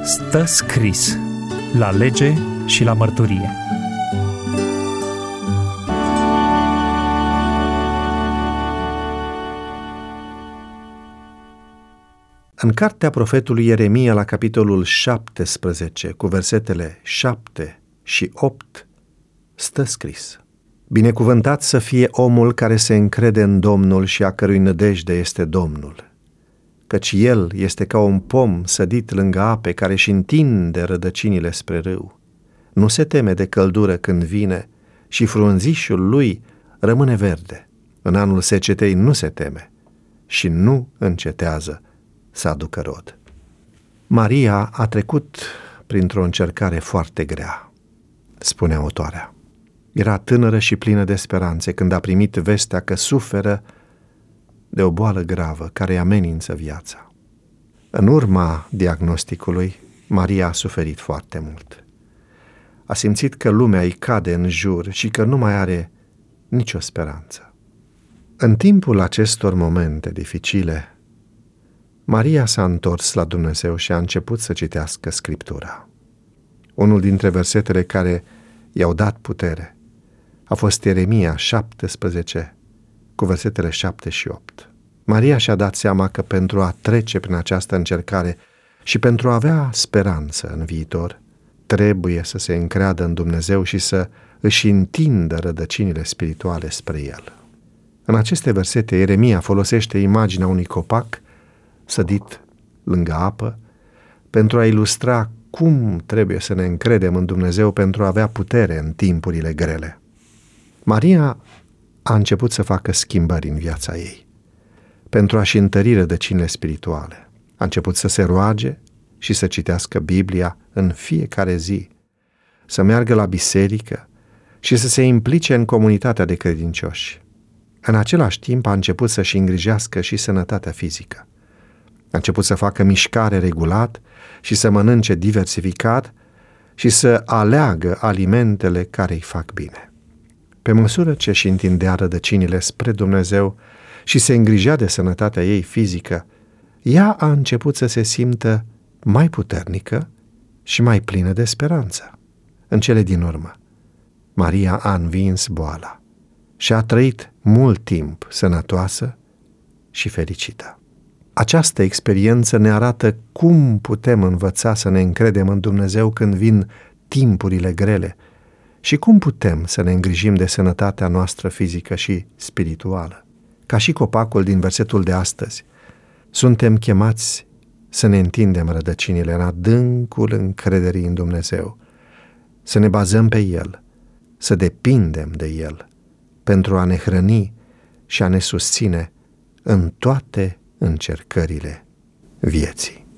Stă scris la lege și la mărturie. În cartea profetului Ieremia, la capitolul 17, cu versetele 7 și 8, stă scris: Binecuvântat să fie omul care se încrede în Domnul și a cărui nădejde este Domnul, căci el este ca un pom sădit lângă ape care își întinde rădăcinile spre râu. Nu se teme de căldură când vine și frunzișul lui rămâne verde. În anul secetei nu se teme și nu încetează să aducă rod. Maria a trecut printr-o încercare foarte grea, spune autoarea. Era tânără și plină de speranțe când a primit vestea că suferă de o boală gravă care îi amenință viața. În urma diagnosticului, Maria a suferit foarte mult. A simțit că lumea îi cade în jur și că nu mai are nicio speranță. În timpul acestor momente dificile, Maria s-a întors la Dumnezeu și a început să citească Scriptura. Unul dintre versetele care i-au dat putere a fost Ieremia 17, cu versetele 7 și 8. Maria și-a dat seama că pentru a trece prin această încercare și pentru a avea speranță în viitor, trebuie să se încreadă în Dumnezeu și să își întindă rădăcinile spirituale spre El. În aceste versete, Ieremia folosește imaginea unui copac sădit lângă apă pentru a ilustra cum trebuie să ne încredem în Dumnezeu pentru a avea putere în timpurile grele. Maria a început să facă schimbări în viața ei pentru a-și întări rădăcinile spirituale. A început să se roage și să citească Biblia în fiecare zi, să meargă la biserică și să se implice în comunitatea de credincioși. În același timp a început să-și îngrijească și sănătatea fizică. A început să facă mișcare regulat și să mănânce diversificat și să aleagă alimentele care îi fac bine. Pe măsură ce își întindea rădăcinile spre Dumnezeu și se îngrijea de sănătatea ei fizică, ea a început să se simtă mai puternică și mai plină de speranță. În cele din urmă, Maria a învins boala și a trăit mult timp sănătoasă și fericită. Această experiență ne arată cum putem învăța să ne încredem în Dumnezeu când vin timpurile grele și cum putem să ne îngrijim de sănătatea noastră fizică și spirituală. Ca și copacul din versetul de astăzi, suntem chemați să ne întindem rădăcinile în adâncul încrederii în Dumnezeu, să ne bazăm pe El, să depindem de El pentru a ne hrăni și a ne susține în toate încercările vieții.